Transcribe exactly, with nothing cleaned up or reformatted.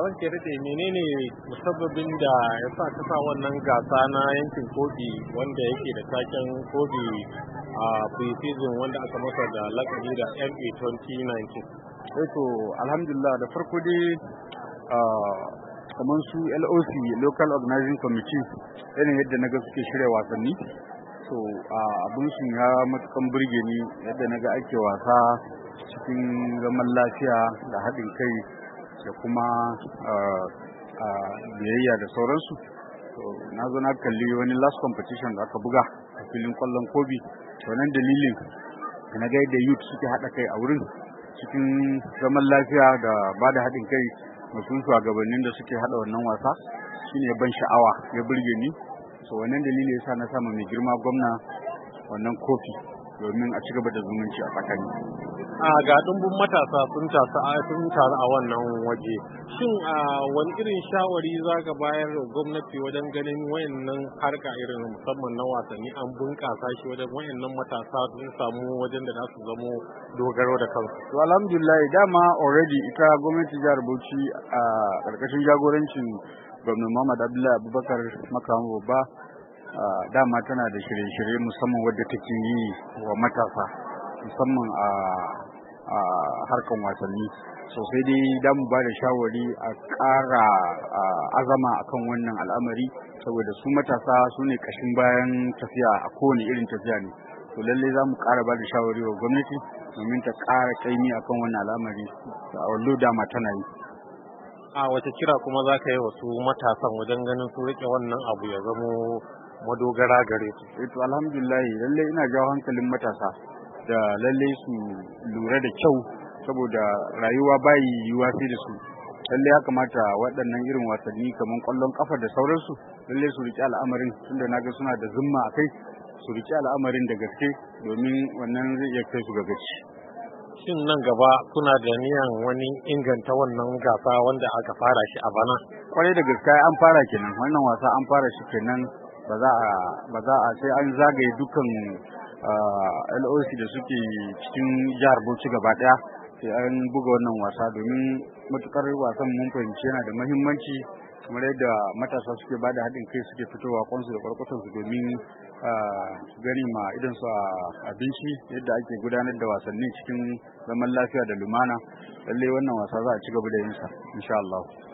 ranke daɗe menene musabbabin da ya sa ka sa wannan gasa na yankin kofi wanda yake da taken kofi a pre-season wanda aka masa da lakabi da M A twenty nineteen? Eto alhamdulillah da farko dai kamar su L O C Local Organizing Committee yanayin yadda na ga suke shirya wasanni, so abin su ya matukan burge ni yadda na ga ake wasa cikin zaman lafiya da haɗin kai da kuma biyayya da sauransu. So na zo na kalli wani last competition da aka buga a filin kwallon kobi, to nan dalilin na ga yadda youth suke haɗa kai a wurin cikin zaman lafiya da ba da haɗin kai masu shugabannin da suke haɗa wannan wasa shine ban sha'awa ya burge ni. So wannan dalili yasa na samu mai girma gwamna wannan kofi domin a ci gaba da zumunci a tsakani. A ga dumbun matasa sun sun taru a wannan waje, shin a wani irin shawari za ka bayar da gwamnati wajen ganin wayannan harka irin musamman na wasanni an bunƙasa shi wajen wayannan matasa sun samu wajen da za su zamo dogaro da kansu? To alhamdulillah dama already ita gwamnati jihar Bauchi a ƙarƙashin jagorancin gwamnan Muhammad Abdullahi Abubakar Makamu Babba dama tana da shirye-shirye musamman wadda take yi wa matasa musamman a harkan wasanni. Sosai dai da mu ba da shawari a ƙara azama akan wannan al'amari saboda su matasa su ne ƙashin bayan tafiya a kowane irin tafiya ne. To lallai za mu ƙara ba da shawari wa gwamnati domin ta ƙara ƙaimi akan wannan al'amari da wallo dama tana yi. A wace kira kuma za ka yi wasu matasan wajen ganin su riƙe wannan abu ya zamo madogara gare su? Eh to alhamdulillah lallai ina jawo hankalin matasa da lallai su lura da kyau saboda rayuwa bai yiwuwa sai da su. Lallai ya kamata waɗannan irin wasanni kamar ƙwallon ƙafa da sauransu lallai su riƙe al'amarin, tunda naga suna da zumma a kai, su riƙe al'amarin da gaske domin wannan zai iya kai su ga gaci. Shin nan gaba kuna da niyan wani inganta wannan gasa wanda aka fara shi a bana? Kwarai da gaske an fara kenan, wannan wasa an fara shi kenan, ba za a ba za a sai an zagaye dukkan L O C da suke cikin jihar Bauchi gaba daya sai an buga wannan wasa domin matukar wasan mun fahimci yana da muhimmanci kamar yadda matasa suke ba da haɗin kai suke fitowa kwansu da kwarkwatansu domin gani ma idan su abinci yadda ake gudanar da wasanni cikin zaman lafiya da lumana. Lallai wannan wasa za a ci gaba da yin sa insha Allah.